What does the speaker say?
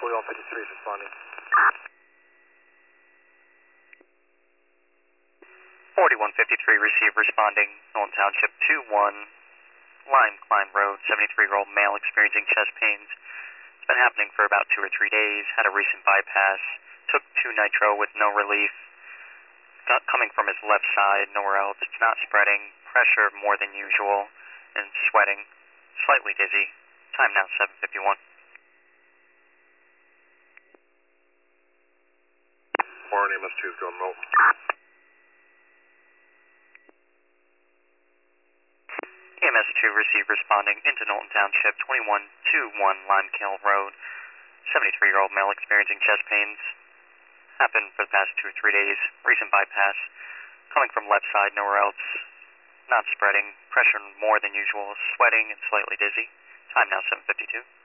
4153 is responding. 4153 receive responding, Knowlton Township 21, Lime Climb Road, 73-year-old male experiencing chest pains. It's been happening for about 2 or 3 days, had a recent bypass, took 2 nitro with no relief, coming from his left side, nowhere else. It's not spreading, pressure more than usual, and sweating, slightly dizzy. Time now 7:51. Warren EMS2 is going Milton. EMS2 receive responding into Knowlton Township 2121 Limekale Road, 73-year-old male experiencing chest pains. Happened for the past 2 or 3 days, recent bypass, coming from left side, nowhere else, not spreading, pressure more than usual, sweating and slightly dizzy. Time now 7:52.